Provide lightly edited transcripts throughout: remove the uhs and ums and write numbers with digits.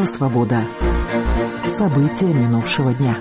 «Свобода». События минувшего дня.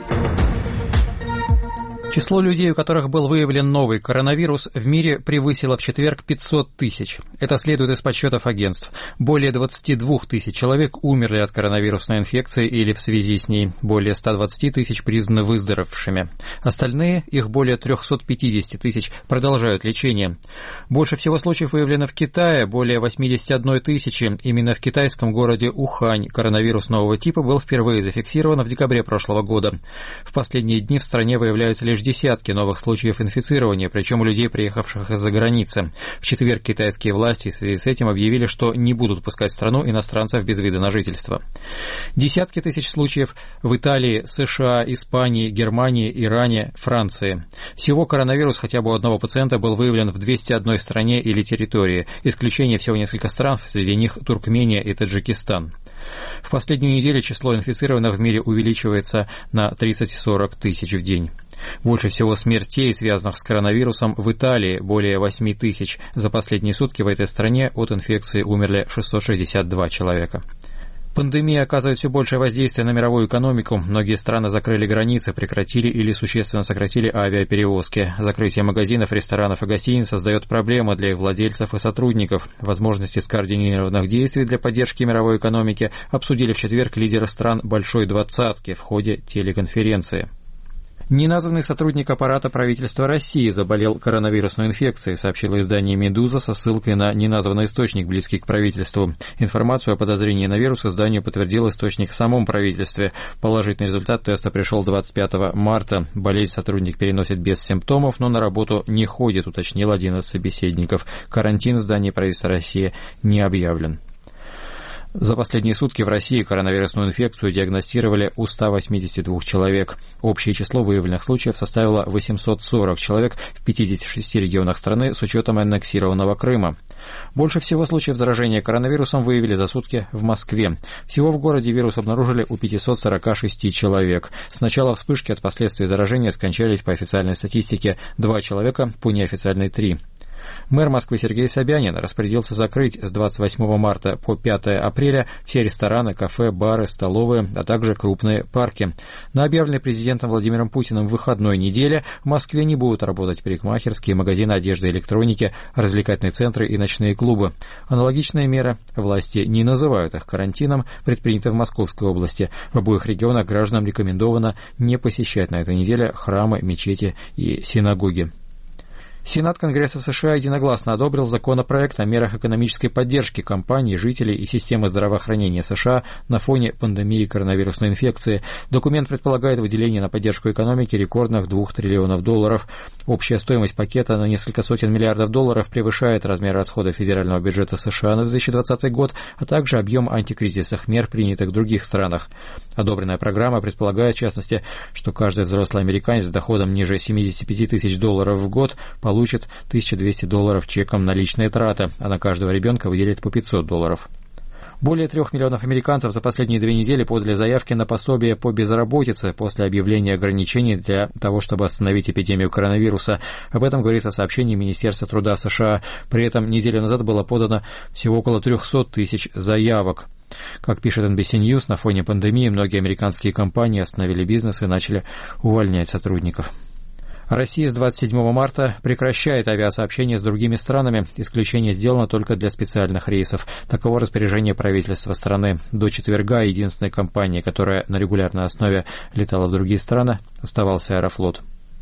Число людей, у которых был выявлен новый коронавирус, в мире превысило в четверг 500 тысяч. Это следует из подсчетов агентств. Более 22 тысяч человек умерли от коронавирусной инфекции или в связи с ней. Более 120 тысяч признаны выздоровевшими. Остальные, их более 350 тысяч, продолжают лечение. Больше всего случаев выявлено в Китае, более 81 тысячи. Именно в китайском городе Ухань коронавирус нового типа был впервые зафиксирован в декабре прошлого года. В последние дни в стране выявляются лишь десятки новых случаев инфицирования, причем у людей, приехавших из-за границы. В четверг китайские власти в связи с этим объявили, что не будут пускать в страну иностранцев без вида на жительство. Десятки тысяч случаев в Италии, США, Испании, Германии, Иране, Франции. Всего коронавирус хотя бы у одного пациента был выявлен в 201 стране или территории. Исключение всего несколько стран, среди них Туркмения и Таджикистан. В последнюю неделю число инфицированных в мире увеличивается на 30-40 тысяч в день. Больше всего смертей, связанных с коронавирусом, в Италии, более 8 тысяч. За последние сутки в этой стране от инфекции умерли 662 человека. Пандемия оказывает все большее воздействие на мировую экономику. Многие страны закрыли границы, прекратили или существенно сократили авиаперевозки. Закрытие магазинов, ресторанов и гостиниц создает проблемы для их владельцев и сотрудников. Возможности скоординированных действий для поддержки мировой экономики обсудили в четверг лидеры стран Большой двадцатки в ходе телеконференции. Неназванный сотрудник аппарата правительства России заболел коронавирусной инфекцией, сообщило издание «Медуза» со ссылкой на неназванный источник, близкий к правительству. Информацию о подозрении на вирус изданию подтвердил источник в самом правительстве. Положительный результат теста пришел 25 марта. Болезнь сотрудник переносит без симптомов, но на работу не ходит, уточнил один из собеседников. Карантин в здании правительства России не объявлен. За последние сутки в России коронавирусную инфекцию диагностировали у 182 человек. Общее число выявленных случаев составило 840 человек в 56 регионах страны с учетом аннексированного Крыма. Больше всего случаев заражения коронавирусом выявили за сутки в Москве. Всего в городе вирус обнаружили у 546 человек. С начала вспышки от последствий заражения скончались по официальной статистике 2 человека, по неофициальной 3. Мэр Москвы Сергей Собянин распорядился закрыть с 28 марта по 5 апреля все рестораны, кафе, бары, столовые, а также крупные парки. На объявленной президентом Владимиром Путиным выходной неделе в Москве не будут работать парикмахерские, магазины одежды и электроники, развлекательные центры и ночные клубы. Аналогичные меры, власти не называют их карантином, предприняты в Московской области. В обоих регионах гражданам рекомендовано не посещать на этой неделе храмы, мечети и синагоги. Сенат Конгресса США единогласно одобрил законопроект о мерах экономической поддержки компаний, жителей и системы здравоохранения США на фоне пандемии коронавирусной инфекции. Документ предполагает выделение на поддержку экономики рекордных $2 триллионов. Общая стоимость пакета на несколько сотен миллиардов долларов превышает размер расходов федерального бюджета США на 2020 год, а также объем антикризисных мер, принятых в других странах. Одобренная программа предполагает, в частности, что каждый взрослый американец с доходом ниже $75 тысяч в год получит $1200 чеком на личные траты, а на каждого ребенка выделят по $500. Более 3 миллионов американцев за последние 2 недели подали заявки на пособие по безработице после объявления ограничений для того, чтобы остановить эпидемию коронавируса. Об этом говорится в сообщении Министерства труда США. При этом неделю назад было подано всего около 300 тысяч заявок. Как пишет NBC News, на фоне пандемии многие американские компании остановили бизнес и начали увольнять сотрудников. Россия с 27 марта прекращает авиасообщение с другими странами. Исключение сделано только для специальных рейсов. Таково распоряжение правительства страны. До четверга единственной компанией, которая на регулярной основе летала в другие страны, оставался Аэрофлот.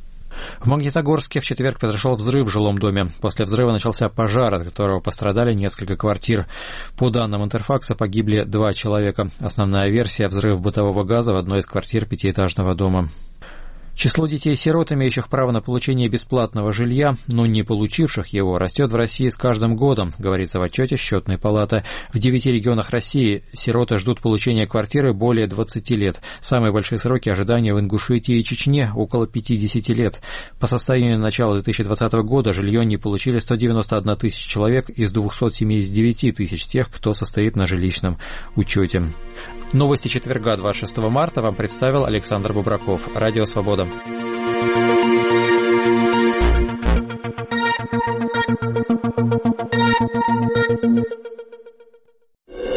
В Магнитогорске в четверг произошел взрыв в жилом доме. После взрыва начался пожар, от которого пострадали несколько квартир. По данным Интерфакса, погибли 2 человека. Основная версия – взрыв бытового газа в одной из квартир 5-этажного дома. Число детей-сирот, имеющих право на получение бесплатного жилья, но не получивших его, растет в России с каждым годом, говорится в отчете Счетной палаты. В 9 регионах России сироты ждут получения квартиры более 20 лет. Самые большие сроки ожидания в Ингушетии и Чечне – около 50 лет. По состоянию на начало 2020 года жилье не получили 191 тысяча человек из 279 тысяч тех, кто состоит на жилищном учете. Новости четверга, 26 марта, вам представил Александр Бубраков. Радио «Свобода».